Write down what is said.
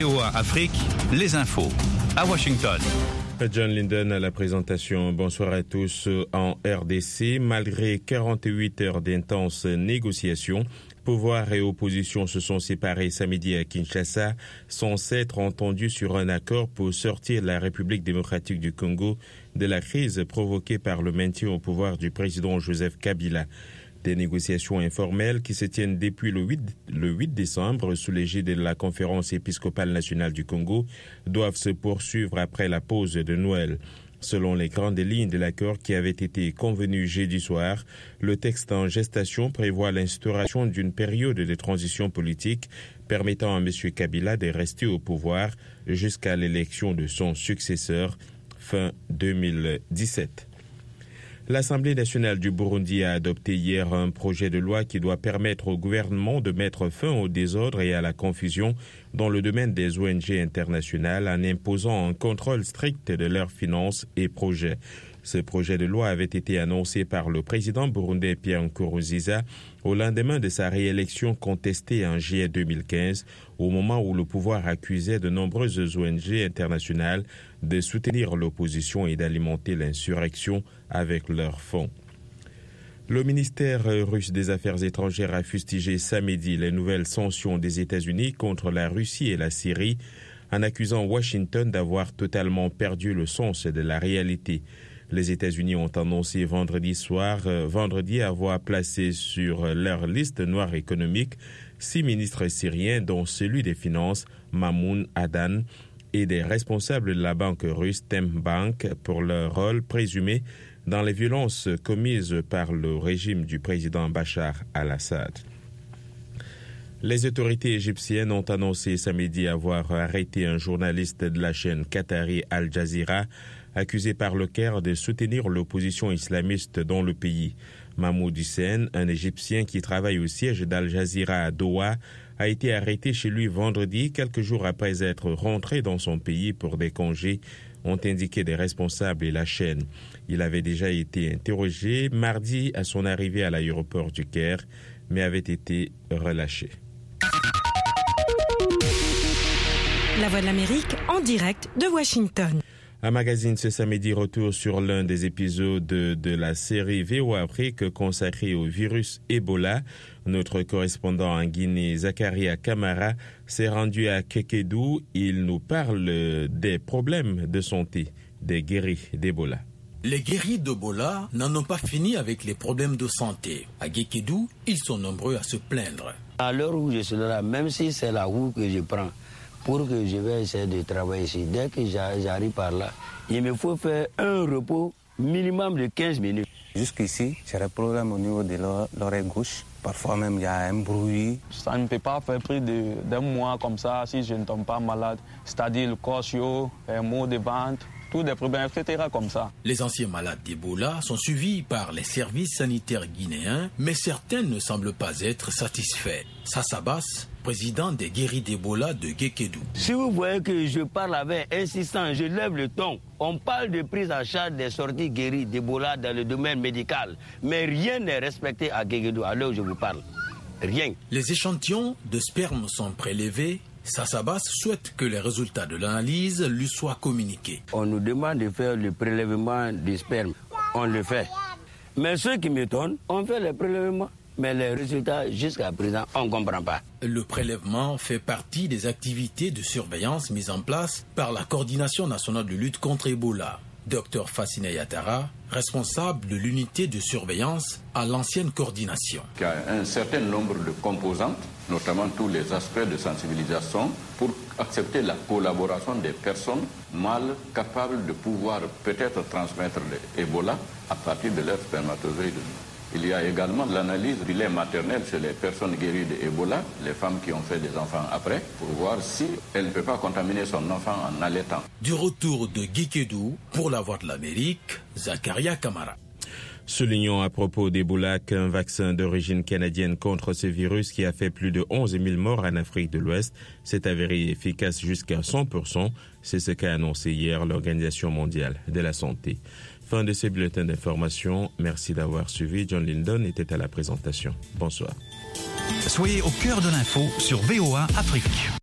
VOA Afrique, les infos. À Washington. John Linden à la présentation. Bonsoir à tous. En RDC, malgré 48 heures d'intenses négociations, pouvoir et opposition se sont séparés samedi à Kinshasa, sans s'être entendus sur un accord pour sortir la République démocratique du Congo de la crise provoquée par le maintien au pouvoir du président Joseph Kabila. Des négociations informelles qui se tiennent depuis le 8 décembre sous l'égide de la Conférence épiscopale nationale du Congo doivent se poursuivre après la pause de Noël. Selon les grandes lignes de l'accord qui avait été convenu jeudi soir, le texte en gestation prévoit l'instauration d'une période de transition politique permettant à M. Kabila de rester au pouvoir jusqu'à l'élection de son successeur fin 2017. L'Assemblée nationale du Burundi a adopté hier un projet de loi qui doit permettre au gouvernement de mettre fin au désordre et à la confusion dans le domaine des ONG internationales en imposant un contrôle strict de leurs finances et projets. Ce projet de loi avait été annoncé par le président burundais Pierre Nkurunziza au lendemain de sa réélection contestée en juillet 2015, au moment où le pouvoir accusait de nombreuses ONG internationales de soutenir l'opposition et d'alimenter l'insurrection avec leurs fonds. Le ministère russe des Affaires étrangères a fustigé samedi les nouvelles sanctions des États-Unis contre la Russie et la Syrie, en accusant Washington d'avoir totalement perdu le sens de la réalité. Les États-Unis ont annoncé vendredi avoir placé sur leur liste noire économique 6 ministres syriens, dont celui des Finances, Mamoun Adan, et des responsables de la banque russe Tembank pour leur rôle présumé dans les violences commises par le régime du président Bachar al-Assad. Les autorités égyptiennes ont annoncé samedi avoir arrêté un journaliste de la chaîne qatari Al Jazeera, accusé par le Caire de soutenir l'opposition islamiste dans le pays. Mahmoud Hussein, un Égyptien qui travaille au siège d'Al Jazeera à Doha, a été arrêté chez lui vendredi, quelques jours après être rentré dans son pays pour des congés, ont indiqué des responsables et la chaîne. Il avait déjà été interrogé mardi à son arrivée à l'aéroport du Caire, mais avait été relâché. La Voix de l'Amérique en direct de Washington. Un magazine ce samedi retour sur l'un des épisodes de la série VOA Afrique consacrée au virus Ebola. Notre correspondant en Guinée, Zakaria Kamara, s'est rendu à Kekedou. Il nous parle des problèmes de santé des guéris d'Ebola. Les guéris d'Ebola n'en ont pas fini avec les problèmes de santé. À Kekedou, ils sont nombreux à se plaindre. À l'heure où je suis là, même si c'est la route que je prends, pour que je vais essayer de travailler ici. Dès que j'arrive par là, il me faut faire un repos minimum de 15 minutes. Jusqu'ici, j'ai des problèmes au niveau de l'oreille gauche. Parfois même, il y a un bruit. Ça ne peut pas faire plus d'un mois comme ça si je ne tombe pas malade. C'est-à-dire le corps chaud, un mot de ventre, tous des problèmes, etc. comme ça. Les anciens malades d'Ebola sont suivis par les services sanitaires guinéens, mais certains ne semblent pas être satisfaits. Sassabas, président des guéris d'Ebola de Kekedou. Si vous voyez que je parle avec insistance, je lève le ton. On parle de prise en charge des sorties guéries d'Ebola dans le domaine médical, mais rien n'est respecté à Kekedou, à l'heure où je vous parle. Rien. Les échantillons de sperme sont prélevés. Sassabas souhaite que les résultats de l'analyse lui soient communiqués. On nous demande de faire le prélèvement du sperme. On le fait. Mais ce qui m'étonne, on fait le prélèvement, mais les résultats, jusqu'à présent, on ne comprend pas. Le prélèvement fait partie des activités de surveillance mises en place par la Coordination nationale de lutte contre Ebola. Dr Fassine Yatara, responsable de l'unité de surveillance à l'ancienne coordination. Il y a un certain nombre de composantes, notamment tous les aspects de sensibilisation, pour accepter la collaboration des personnes mâles capables de pouvoir peut-être transmettre l'Ebola à partir de leurs spermatozoïdes. Il y a également l'analyse du lait maternel chez les personnes guéries d'Ebola, les femmes qui ont fait des enfants après, pour voir si elle ne peut pas contaminer son enfant en allaitant. Du retour de Kekedou pour la Voix de l'Amérique, Zakaria Kamara. Soulignons à propos d'Ebola qu'un vaccin d'origine canadienne contre ce virus qui a fait plus de 11 000 morts en Afrique de l'Ouest s'est avéré efficace jusqu'à 100%. C'est ce qu'a annoncé hier l'Organisation mondiale de la santé. Fin de ce bulletin d'information. Merci d'avoir suivi. John Linden était à la présentation. Bonsoir. Soyez au cœur de l'info sur VOA Afrique.